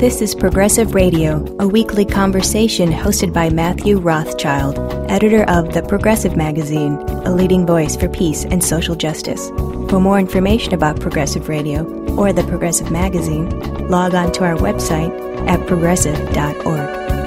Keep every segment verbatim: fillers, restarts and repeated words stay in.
This is Progressive Radio, a weekly conversation hosted by Matthew Rothschild, editor of The Progressive Magazine, a leading voice for peace and social justice. For more information about Progressive Radio or The Progressive Magazine, log on to our website at progressive dot org.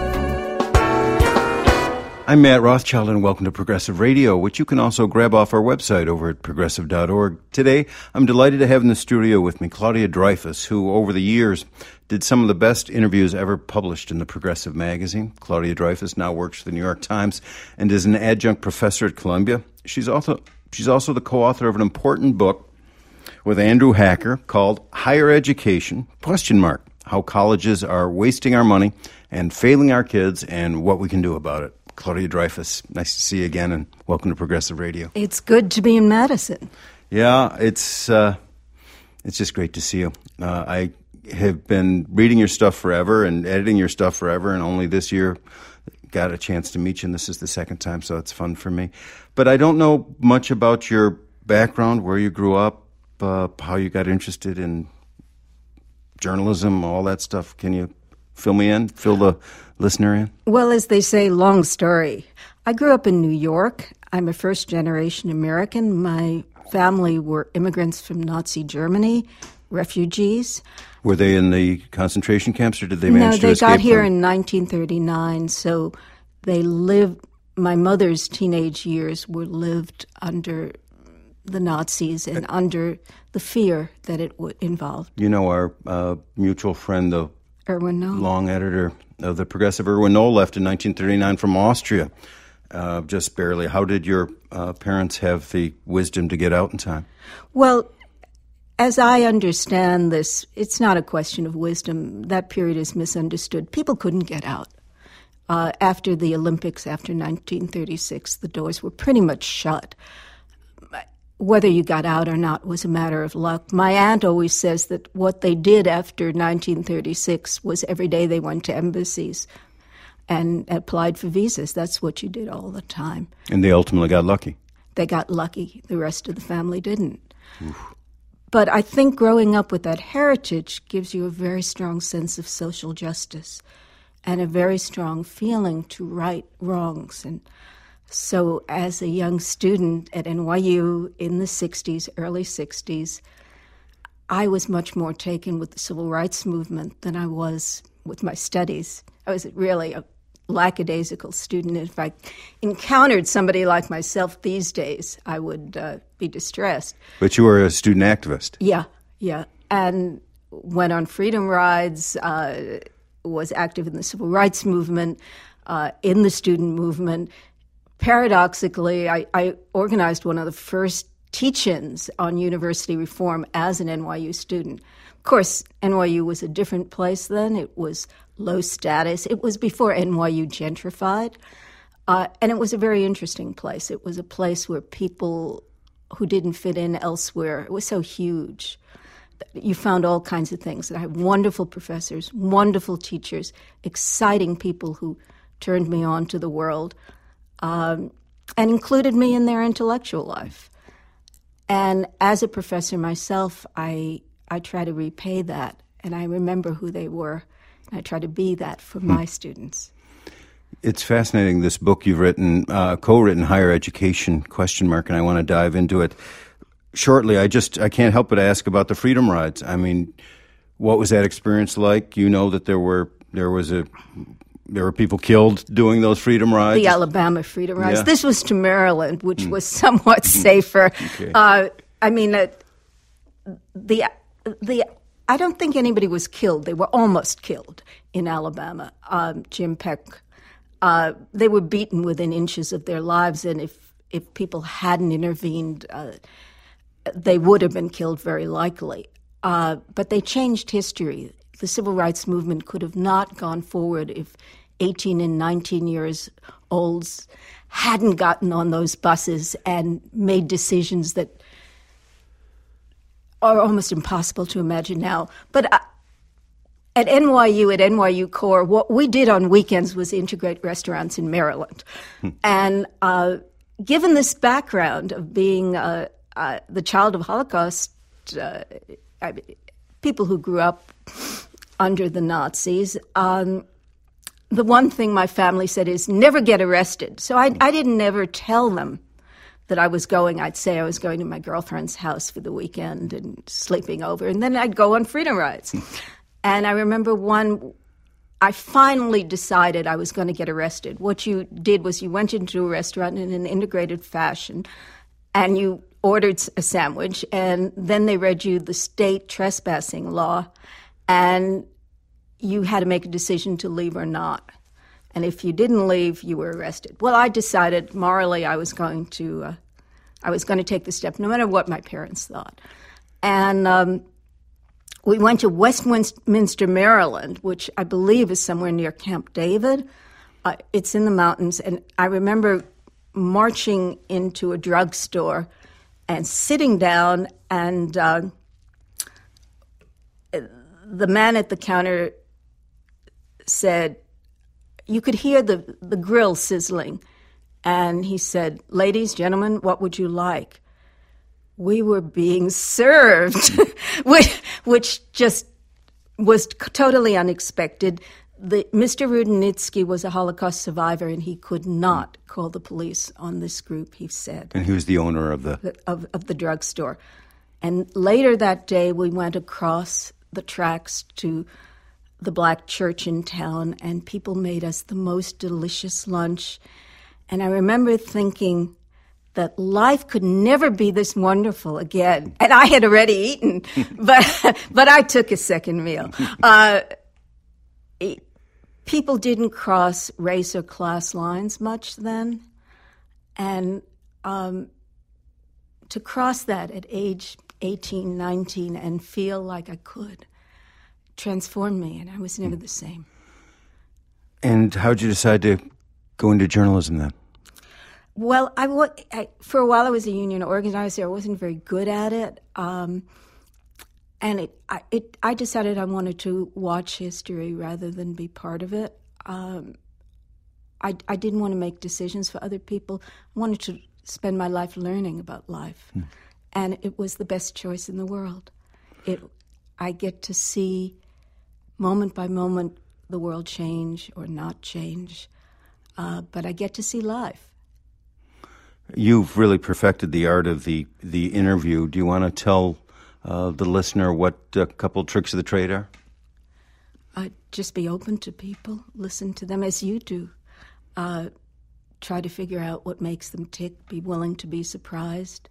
I'm Matt Rothschild, and welcome to Progressive Radio, which you can also grab off our website over at progressive dot org. Today, I'm delighted to have in the studio with me Claudia Dreyfus, who over the years did some of the best interviews ever published in the Progressive Magazine. Claudia Dreyfus now works for the New York Times and is an adjunct professor at Columbia. She's also she's also the co-author of an important book with Andrew Hacker called Higher Education, question mark, How Colleges Are Wasting Our Money and Failing Our Kids and What We Can Do About It. Claudia Dreyfus, nice to see you again, and welcome to Progressive Radio. It's good to be in Madison. Yeah, it's uh, it's just great to see you. Uh, I have been reading your stuff forever and editing your stuff forever, and only this year got a chance to meet you, and this is the second time, so it's fun for me. But I don't know much about your background, where you grew up, uh, how you got interested in journalism, all that stuff. Can you fill me in, fill the listener in? Well, as they say, long story. I grew up in New York. I'm a first-generation American. My family were immigrants from Nazi Germany, refugees. Were they in the concentration camps, or did they manage to escape? No, they got here from... in nineteen thirty-nine, so they lived, my mother's teenage years were lived under the Nazis and under the fear that it would involve. You know, our uh, mutual friend, the Erwin Knoll, long editor of the Progressive, Erwin Knoll, left in nineteen thirty-nine from Austria, uh, just barely. How did your uh, parents have the wisdom to get out in time? Well, as I understand this, it's not a question of wisdom. That period is misunderstood. People couldn't get out. Uh, after the Olympics, after nineteen thirty-six, the doors were pretty much shut. Whether you got out or not was a matter of luck. My aunt always says that what they did after nineteen thirty-six was every day they went to embassies and applied for visas. That's what you did all the time. And they ultimately got lucky. They got lucky. The rest of the family didn't. Oof. But I think growing up with that heritage gives you a very strong sense of social justice and a very strong feeling to right wrongs. And so as a young student at N Y U in the sixties, early sixties, I was much more taken with the civil rights movement than I was with my studies. I was really a lackadaisical student. If I encountered somebody like myself these days, I would uh, be distressed. But you were a student activist. Yeah, yeah. And went on freedom rides, uh, was active in the civil rights movement, uh, in the student movement. Paradoxically, I, I organized one of the first teach-ins on university reform as an N Y U student. Of course, N Y U was a different place then. It was low status. It was before N Y U gentrified. Uh, and it was a very interesting place. It was a place where people who didn't fit in elsewhere, it was so huge. You found all kinds of things. I had wonderful professors, wonderful teachers, exciting people who turned me on to the world. Um, and included me in their intellectual life. And as a professor myself, I I try to repay that, and I remember who they were, and I try to be that for hmm. my students. It's fascinating, this book you've written, uh, co-written, Higher Education, question mark, and I want to dive into it shortly. I just, I can't help but ask about the Freedom Rides. I mean, what was that experience like? You know that there were, there was a... There were people killed doing those freedom rides? The Alabama freedom rides. Yeah. This was to Maryland, which mm. was somewhat safer. Okay. Uh, I mean, uh, the the I don't think anybody was killed. They were almost killed in Alabama. Um, Jim Peck. Uh, they were beaten within inches of their lives, and if, if people hadn't intervened, uh, they would have been killed very likely. Uh, but they changed history. The civil rights movement could have not gone forward if eighteen and nineteen years olds hadn't gotten on those buses and made decisions that are almost impossible to imagine now. But uh, at N Y U, at N Y U Core, what we did on weekends was integrate restaurants in Maryland. Hmm. And uh, given this background of being uh, uh, the child of Holocaust, uh, I, people who grew up under the Nazis. Um, the one thing my family said is never get arrested. So I, I didn't ever tell them that I was going. I'd say I was going to my girlfriend's house for the weekend and sleeping over, and then I'd go on freedom rides. And I remember one, I finally decided I was going to get arrested. What you did was you went into a restaurant in an integrated fashion, and you ordered a sandwich, and then they read you the state trespassing law, and you had to make a decision to leave or not. And if you didn't leave, you were arrested. Well, I decided morally I was going to, uh, I was going to take the step, no matter what my parents thought. And um, we went to Westminster, Maryland, which I believe is somewhere near Camp David. Uh, it's in the mountains, and I remember marching into a drugstore and sitting down, and uh, the man at the counter said, you could hear the, the grill sizzling, and he said, ladies, gentlemen, what would you like? We were being served, which, which just was totally unexpected. The, Mister Rudenitsky was a Holocaust survivor, and he could not call the police on this group, he said. And he was the owner of the... Of, of the drugstore. And later that day, we went across the tracks to the black church in town, and people made us the most delicious lunch. And I remember thinking that life could never be this wonderful again. And I had already eaten, but but I took a second meal. Uh, it, people didn't cross race or class lines much then. And um, to cross that at age eighteen, nineteen, and feel like I could transformed me, and I was never the same. And how did you decide to go into journalism then? Well, I, I, for a while I was a union organizer. I wasn't very good at it. Um, and it I, it, I decided I wanted to watch history rather than be part of it. Um, I, I didn't want to make decisions for other people. I wanted to spend my life learning about life. Hmm. And it was the best choice in the world. It, I get to see moment by moment the world change or not change, uh, but I get to see life. You've really perfected the art of the, the interview. Do you want to tell uh, the listener what a couple tricks of the trade are? Uh, just be open to people, listen to them as you do. Uh, try to figure out what makes them tick, be willing to be surprised.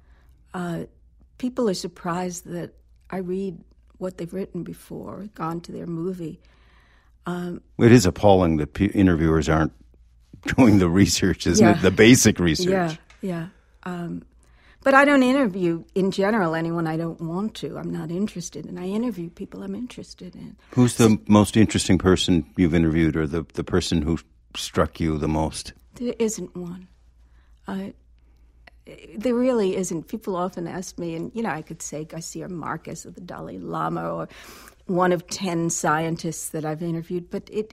Uh, people are surprised that I read what they've written before, gone to their movie. Um, it is appalling that pe- interviewers aren't doing the research, isn't yeah. it? The basic research. Yeah, yeah. Um, but I don't interview, in general, anyone I don't want to. I'm not interested in. I interview people I'm interested in. Who's the so, most interesting person you've interviewed, or the, the person who struck you the most? There isn't one. Uh, There really isn't. People often ask me, and, you know, I could say Garcia Marquez or the Dalai Lama or one of ten scientists that I've interviewed, but it,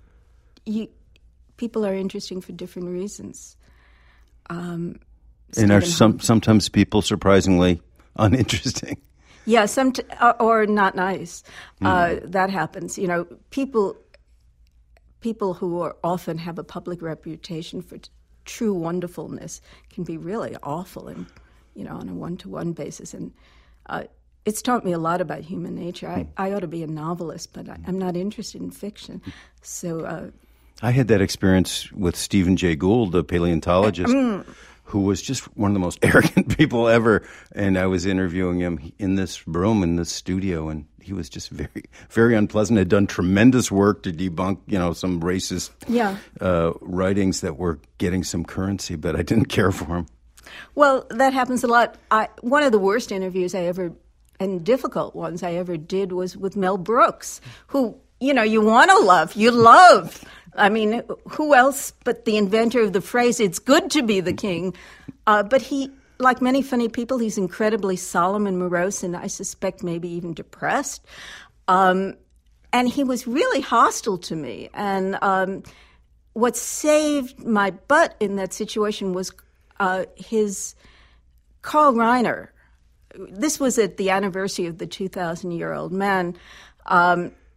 you, people are interesting for different reasons. Um, and are some, sometimes people surprisingly uninteresting? Yeah, some t- or not nice. Mm. Uh, that happens. You know, people, people who are often have a public reputation for T- true wonderfulness can be really awful, and you know, on a one-to-one basis. And uh, it's taught me a lot about human nature. I, I ought to be a novelist, but I, I'm not interested in fiction. So uh, I had that experience with Stephen Jay Gould, the paleontologist, mm. who was just one of the most arrogant people ever. And I was interviewing him in this room, in this studio, and he was just very, very unpleasant. Had done tremendous work to debunk, you know, some racist yeah. uh, writings that were getting some currency, but I didn't care for him. Well, that happens a lot. I, one of the worst interviews I ever, and difficult ones I ever did, was with Mel Brooks, who, you know, you want to love, you love. I mean, who else but the inventor of the phrase, it's good to be the king. Uh, but he, like many funny people, he's incredibly solemn and morose, and I suspect maybe even depressed. Um, and he was really hostile to me. And um, what saved my butt in that situation was uh, his Carl Reiner. This was at the anniversary of the two thousand year old man. Um,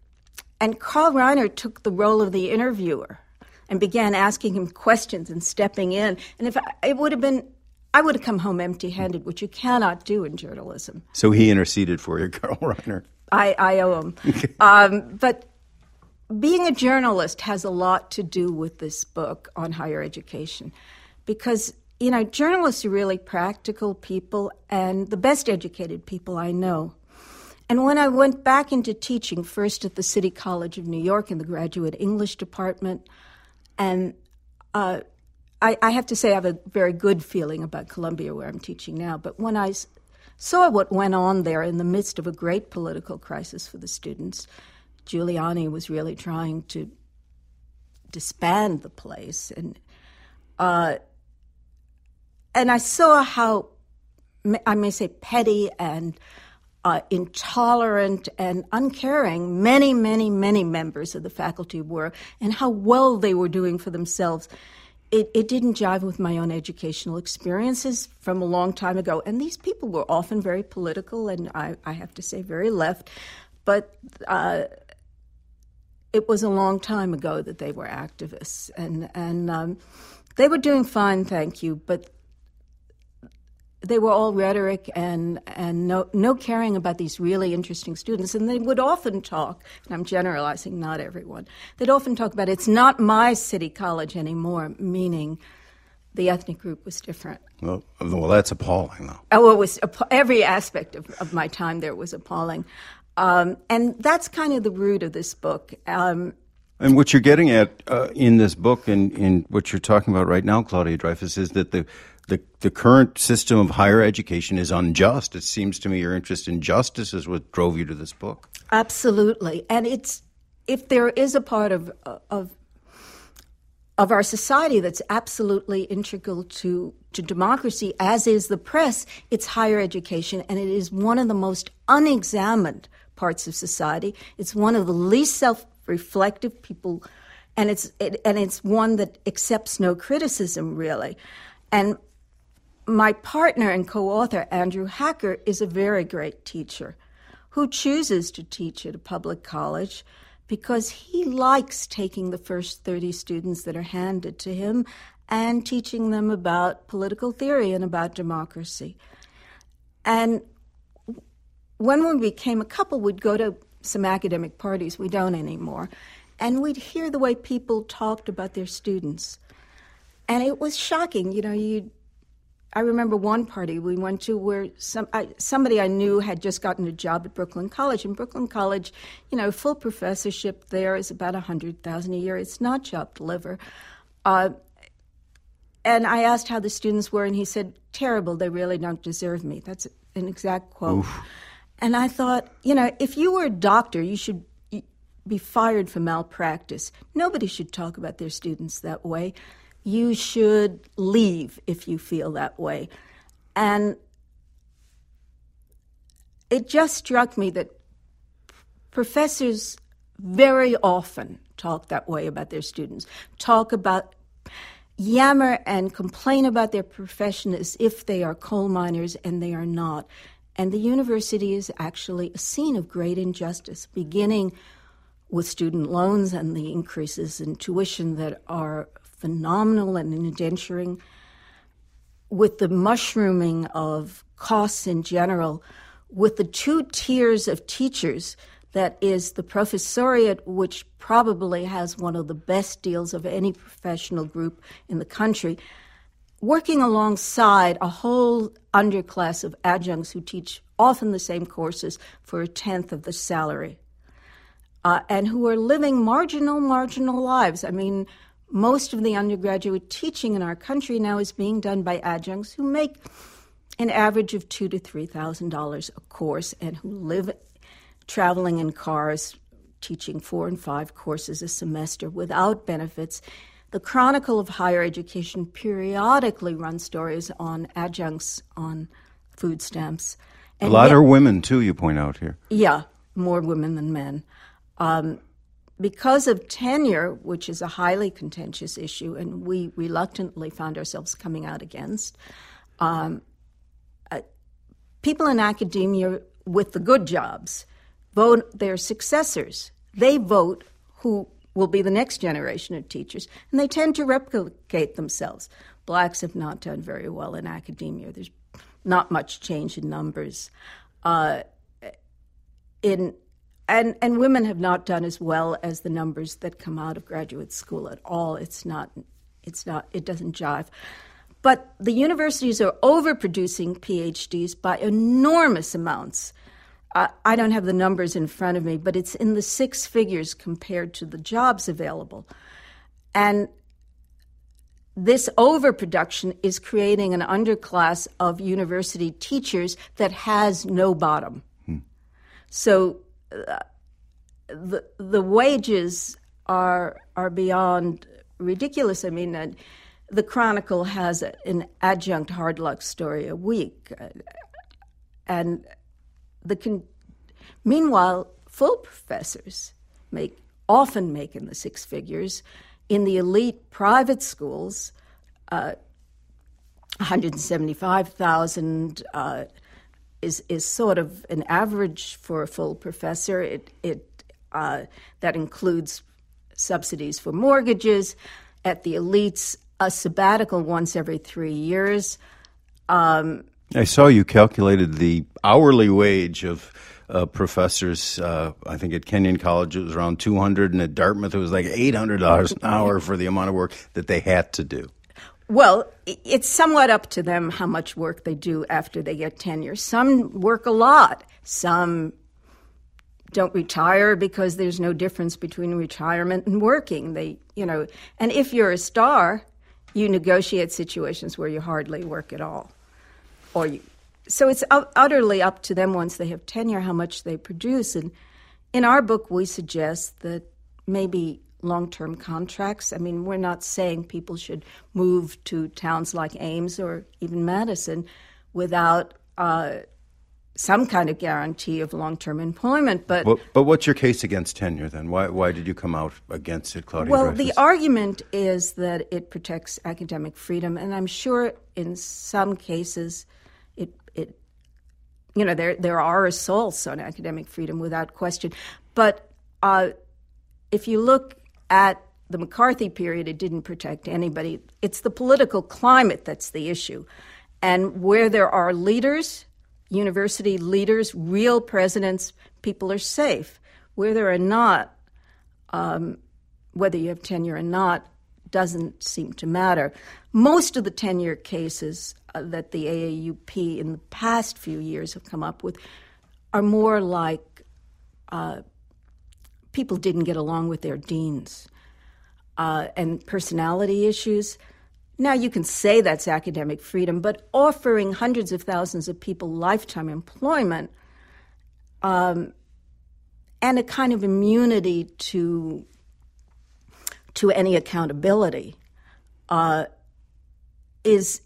and Carl Reiner took the role of the interviewer and began asking him questions and stepping in. And if I, it would have been, I would have come home empty-handed, which you cannot do in journalism. So he interceded for you, Carl Reiner. I, I owe him. um, but being a journalist has a lot to do with this book on higher education, because, you know, journalists are really practical people and the best educated people I know. And when I went back into teaching, first at the City College of New York in the graduate English department, and uh, I, I have to say I have a very good feeling about Columbia, where I'm teaching now, but when I s- saw what went on there in the midst of a great political crisis for the students, Giuliani was really trying to disband the place, and uh, and I saw how, I may say, petty and uh, intolerant and uncaring many, many, many members of the faculty were, and how well they were doing for themselves. It, it didn't jive with my own educational experiences from a long time ago. And these people were often very political, and I, I have to say very left. But uh, it was a long time ago that they were activists. And, and um, they were doing fine, thank you, but they were all rhetoric and, and no, no caring about these really interesting students. And they would often talk, and I'm generalizing, not everyone, they'd often talk about it's not my city college anymore, meaning the ethnic group was different. Well, well that's appalling, though. Oh, it was every aspect of, of my time there was appalling. Um, and that's kind of the root of this book. Um, and what you're getting at uh, in this book and in what you're talking about right now, Claudia Dreyfus, is that the The, the current system of higher education is unjust. It seems to me your interest in justice is what drove you to this book. Absolutely. And it's, if there is a part of of of our society that's absolutely integral to, to democracy, as is the press, it's higher education, and it is one of the most unexamined parts of society. It's one of the least self-reflective people, and it's it, and it's one that accepts no criticism, really. And my partner and co-author, Andrew Hacker, is a very great teacher who chooses to teach at a public college because he likes taking the first thirty students that are handed to him and teaching them about political theory and about democracy. And when we became a couple, we'd go to some academic parties. We don't anymore. And we'd hear the way people talked about their students. And it was shocking. You know, you I remember one party we went to where some I, somebody I knew had just gotten a job at Brooklyn College. And Brooklyn College, you know, full professorship there is about one hundred thousand dollars a year. It's not chopped liver. Uh, and I asked how the students were, and he said, terrible, they really don't deserve me. That's an exact quote. Oof. And I thought, you know, if you were a doctor, you should be fired for malpractice. Nobody should talk about their students that way. You should leave if you feel that way. And it just struck me that professors very often talk that way about their students, talk about, yammer and complain about their profession as if they are coal miners, and they are not. And the university is actually a scene of great injustice, beginning with student loans and the increases in tuition that are phenomenal and indenturing, with the mushrooming of costs in general, with the two tiers of teachers that is the professoriate, which probably has one of the best deals of any professional group in the country, working alongside a whole underclass of adjuncts who teach often the same courses for a tenth of the salary, uh, and who are living marginal, marginal lives. I mean, most of the undergraduate teaching in our country now is being done by adjuncts who make an average of two to three thousand dollars a course, and who live traveling in cars, teaching four and five courses a semester without benefits. The Chronicle of Higher Education periodically runs stories on adjuncts on food stamps. And a lot yet, are women too. You point out here. Yeah, more women than men. Um, Because of tenure, which is a highly contentious issue, and we reluctantly found ourselves coming out against, um, uh, people in academia with the good jobs vote their successors they vote who will be the next generation of teachers, and they tend to replicate themselves. Blacks have not done very well in academia. There's not much change in numbers. Uh, in and and women have not done as well as the numbers that come out of graduate school at all. It's not. It's not. It doesn't jive. But the universities are overproducing PhDs by enormous amounts. Uh, I don't have the numbers in front of me, but it's in the six figures compared to the jobs available. And this overproduction is creating an underclass of university teachers that has no bottom. Hmm. So uh, the the wages are are beyond ridiculous. I mean, uh, the Chronicle has a, an adjunct hard luck story a week, uh, and the con- meanwhile, full professors make often make in the six figures. In the elite private schools, uh, one hundred seventy-five thousand uh, is is sort of an average for a full professor. It it uh, that includes subsidies for mortgages. At the elites, a sabbatical once every three years. Um, I saw you calculated the hourly wage of uh, professors. Uh, I think at Kenyon College it was around two hundred dollars, and at Dartmouth it was like eight hundred dollars an hour for the amount of work that they had to do. Well, it's somewhat up to them how much work they do after they get tenure. Some work a lot. Some don't retire because there's no difference between retirement and working. They, you know, and if you're a star, you negotiate situations where you hardly work at all. Or you, so it's utterly up to them once they have tenure how much they produce. And in our book, we suggest that maybe long-term contracts. I mean, we're not saying people should move to towns like Ames or even Madison without uh, some kind of guarantee of long-term employment. But well, but what's your case against tenure then? Why why did you come out against it, Claudia Well, Dreyfus? The argument is that it protects academic freedom, and I'm sure in some cases it it you know there there are assaults on academic freedom without question. But uh, if you look at the McCarthy period, it didn't protect anybody. It's the political climate that's the issue, and where there are leaders. University leaders, real presidents, people are safe. Where there are not, um, whether you have tenure or not, doesn't seem to matter. Most of the tenure cases uh, that the A A U P in the past few years have come up with are more like uh, people didn't get along with their deans uh, and personality issues. Now, you can say that's academic freedom, but offering hundreds of thousands of people lifetime employment um, and a kind of immunity to to any accountability uh, is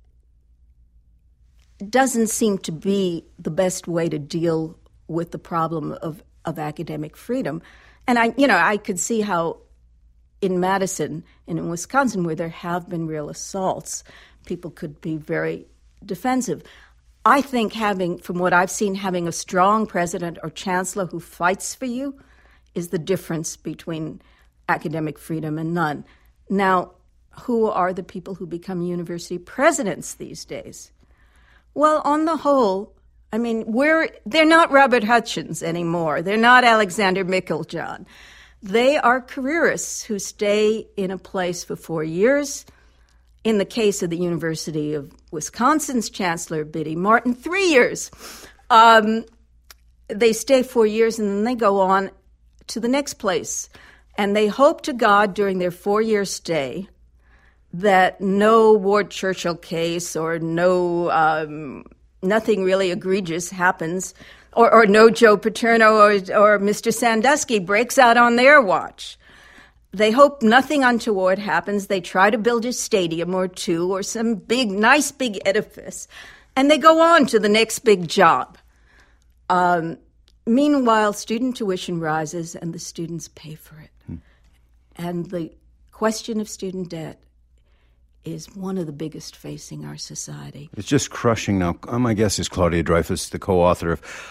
doesn't seem to be the best way to deal with the problem of, of academic freedom. And I, you know, I could see how in Madison and in Wisconsin, where there have been real assaults, people could be very defensive. I think having, from what I've seen, having a strong president or chancellor who fights for you is the difference between academic freedom and none. Now, who are the people who become university presidents these days? Well, on the whole, I mean, we're, they're not Robert Hutchins anymore. They're not Alexander Meiklejohn. They are careerists who stay in a place for four years. In the case of the University of Wisconsin's Chancellor, Biddy Martin, three years. Um, they stay four years and then they go on to the next place. And they hope to God during their four-year stay that no Ward Churchill case or no um, nothing really egregious happens, or, or no Joe Paterno or, or Mister Sandusky breaks out on their watch. They hope nothing untoward happens. They try to build a stadium or two or some big, nice big edifice, and they go on to the next big job. Um, meanwhile, student tuition rises and the students pay for it. Hmm. And the question of student debt is one of the biggest facing our society. It's just crushing now. My guest is Claudia Dreyfus, the co-author of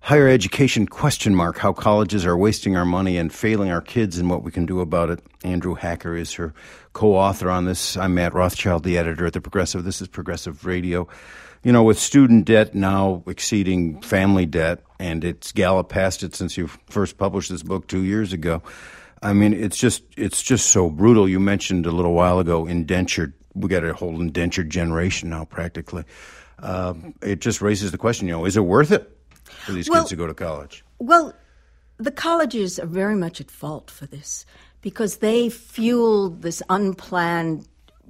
higher education question mark, how colleges are wasting our money and failing our kids and what we can do about it. Andrew Hacker is her co-author on this. I'm Matt Rothschild, the editor at The Progressive. This is Progressive Radio. You know, with student debt now exceeding family debt, and it's galloped past it since you first published this book two years ago. I mean, it's just it's just so brutal. You mentioned a little while ago indentured. We got a whole indentured generation now, practically. Uh, it just raises the question, you know, is it worth it for these well, kids to go to college? Well, the colleges are very much at fault for this because they fueled this unplanned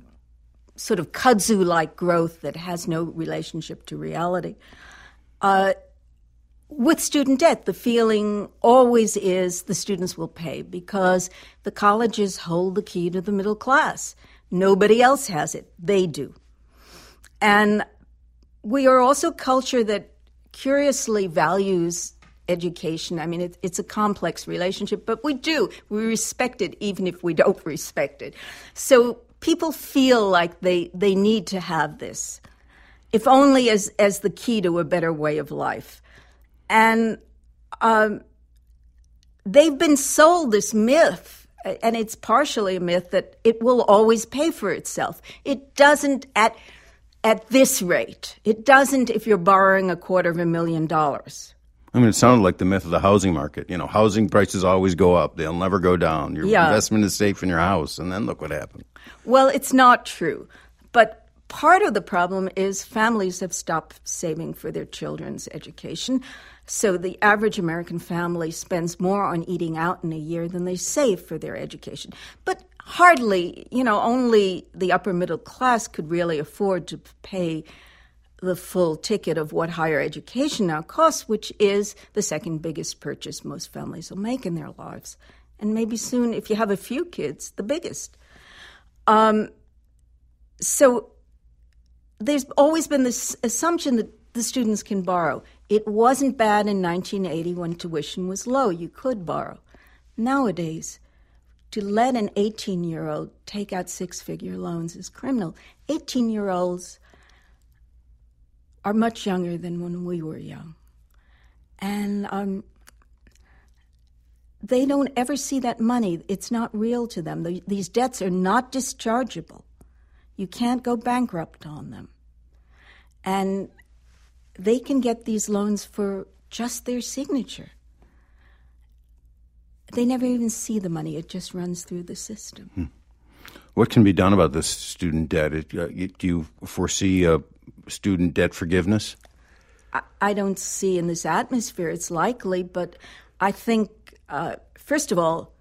sort of kudzu-like growth that has no relationship to reality. Uh, with student debt, the feeling always is the students will pay because the colleges hold the key to the middle class. Nobody else has it. They do. And we are also a culture that curiously values education. I mean, it, it's a complex relationship, but we do. We respect it even if we don't respect it. So people feel like they, they need to have this, if only as, as the key to a better way of life. And um, they've been sold this myth, and it's partially a myth, that it will always pay for itself. It doesn't at at this rate. It doesn't if you're borrowing a quarter of a million dollars. I mean, it sounded like the myth of the housing market. You know, housing prices always go up. They'll never go down. Your yeah. investment is safe in your house, and then look what happened. Well, it's not true. But part of the problem is families have stopped saving for their children's education. So the average American family spends more on eating out in a year than they save for their education. But hardly, you know, only the upper middle class could really afford to pay the full ticket of what higher education now costs, which is the second biggest purchase most families will make in their lives. And maybe soon, if you have a few kids, the biggest. Um, so there's always been this assumption that the students can borrow. It wasn't bad in nineteen eighty when tuition was low. You could borrow. Nowadays, to let an eighteen-year-old take out six-figure loans is criminal. eighteen-year-olds are much younger than when we were young. And um, they don't ever see that money. It's not real to them. The, these debts are not dischargeable. You can't go bankrupt on them. And they can get these loans for just their signature. They never even see the money. It just runs through the system. Hmm. What can be done about this student debt? It, uh, do you foresee uh, student debt forgiveness? I, I don't see in this atmosphere it's likely, but I think, uh, first of all,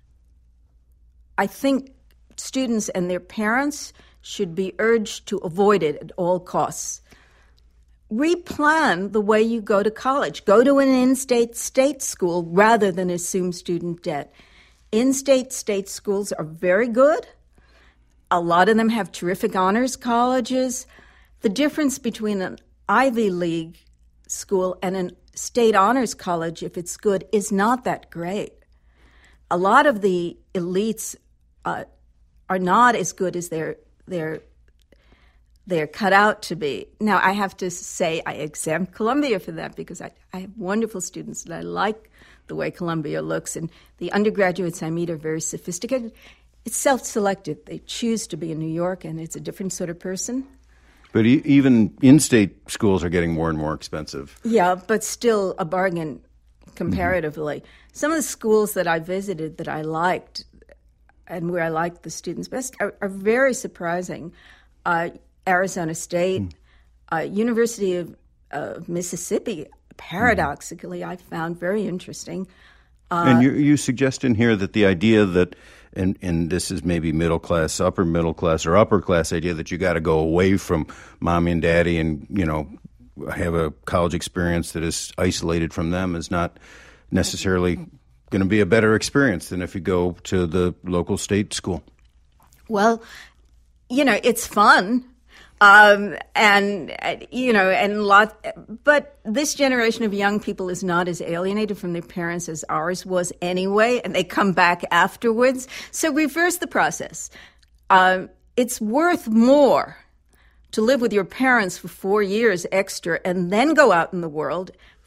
I think students and their parents should be urged to avoid it at all costs. Replan the way you go to college. Go to an in-state state school rather than assume student debt. In-state state schools are very good. A lot of them have terrific honors colleges. The difference between an Ivy League school and a state honors college, if it's good, is not that great. A lot of the elites uh, are not as good as they're they're they're cut out to be. Now, I have to say I exempt Columbia for that because I, I have wonderful students and I like the way Columbia looks, and the undergraduates I meet are very sophisticated. It's self-selected. They choose to be in New York, and it's a different sort of person. But e- even in-state schools are getting more and more expensive. Yeah, but still a bargain comparatively. Mm-hmm. Some of the schools that I visited that I liked and where I liked the students best are, are very surprising. Uh, Arizona State, mm. uh, University of uh, Mississippi, paradoxically, mm. I found very interesting. Uh, and you, you suggest in here that the idea that, and, and this is maybe middle class, upper middle class, or upper class idea that you got to go away from mommy and daddy and, you know, have a college experience that is isolated from them is not necessarily going to be a better experience than if you go to the local state school. Well, you know, it's fun. Um, and, uh, you know, and lot, but this generation of young people is not as alienated from their parents as ours was anyway, and they come back afterwards. So reverse the process. Um, it's worth more to live with your parents for four years extra and then go out in the world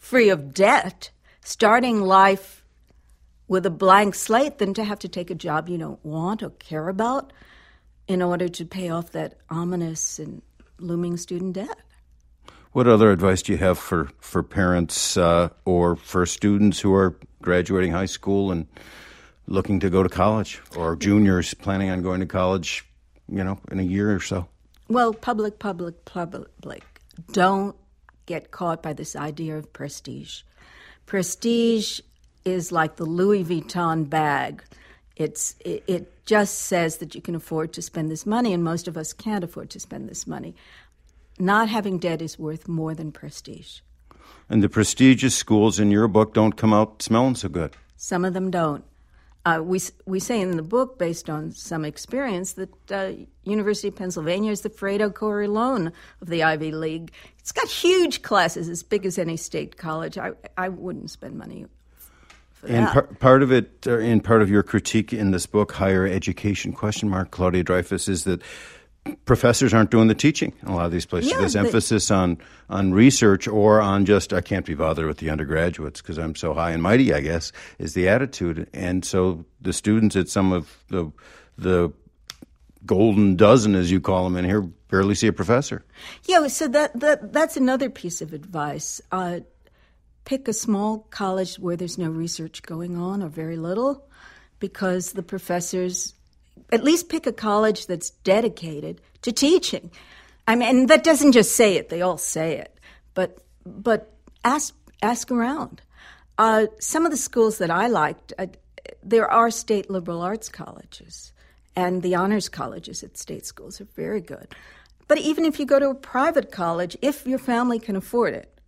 free of debt, starting life with a blank slate, than to have to take a job you don't want or care about in order to pay off that ominous and looming student debt. What other advice do you have for, for parents uh, or for students who are graduating high school and looking to go to college, or juniors planning on going to college, you know, in a year or so? Well, public, public, public. Don't get caught by this idea of prestige. Prestige is like the Louis Vuitton bag. It's it, it just says that you can afford to spend this money, and most of us can't afford to spend this money. Not having debt is worth more than prestige. And the prestigious schools in your book don't come out smelling so good. Some of them don't. Uh, we we say in the book, based on some experience, that uh, University of Pennsylvania is the Fredo Corleone of the Ivy League. It's got huge classes, as big as any state college. I I wouldn't spend money for that. And par- part of it, uh, in part of your critique in this book, Higher Education, question mark, Claudia Dreyfus, is that professors aren't doing the teaching in a lot of these places. Yeah, There's they, emphasis on, on research, or on just, I can't be bothered with the undergraduates because I'm so high and mighty, I guess, is the attitude. And so the students at some of the the golden dozen, as you call them in here, barely see a professor. Yeah, so that, that that's another piece of advice. Uh, pick a small college where there's no research going on, or very little, because the professors... At least pick a college that's dedicated to teaching. I mean, and that doesn't just say it; they all say it. But but ask ask around. Uh, some of the schools that I liked, uh, there are state liberal arts colleges, and the honors colleges at state schools are very good. But even if you go to a private college, if your family can afford it,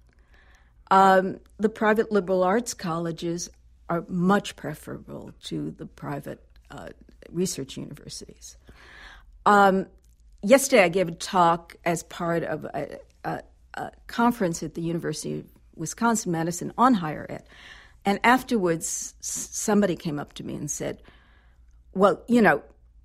um, the private liberal arts colleges are much preferable to the private uh, research universities. Um, yesterday I gave a talk as part of a, a, a conference at the University of Wisconsin-Madison on higher ed. And afterwards, somebody came up to me and said, well, you know,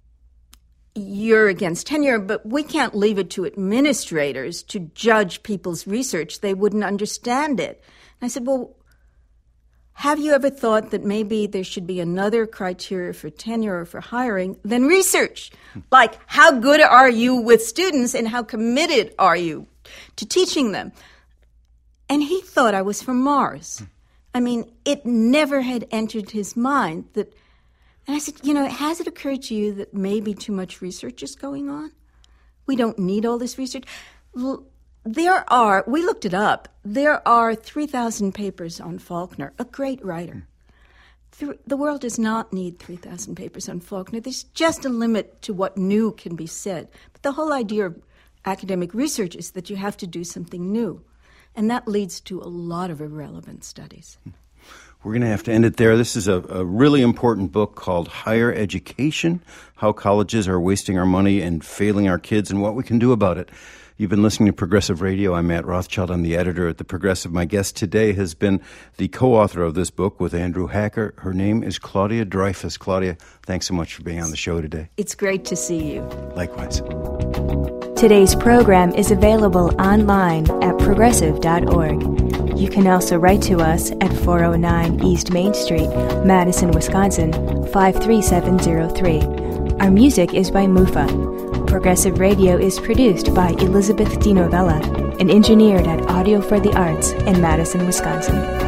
you're against tenure, but we can't leave it to administrators to judge people's research. They wouldn't understand it. And I said, well, have you ever thought that maybe there should be another criteria for tenure or for hiring than research? Like, how good are you with students and how committed are you to teaching them? And he thought I was from Mars. I mean, it never had entered his mind that... And I said, you know, has it occurred to you that maybe too much research is going on? We don't need all this research. Well, There are, we looked it up, there are three thousand papers on Faulkner, a great writer. The world does not need three thousand papers on Faulkner. There's just a limit to what new can be said. But the whole idea of academic research is that you have to do something new. And that leads to a lot of irrelevant studies. We're going to have to end it there. This is a, a really important book called Higher Education, How Colleges Are Wasting Our Money and Failing Our Kids and What We Can Do About It. You've been listening to Progressive Radio. I'm Matt Rothschild. I'm the editor at The Progressive. My guest today has been the co-author of this book with Andrew Hacker. Her name is Claudia Dreyfus. Claudia, thanks so much for being on the show today. It's great to see you. Likewise. Today's program is available online at progressive dot org. You can also write to us at four oh nine East Main Street, Madison, Wisconsin, five three seven zero three. Our music is by Mufa. Progressive Radio is produced by Elizabeth DiNovella and engineered at Audio for the Arts in Madison, Wisconsin.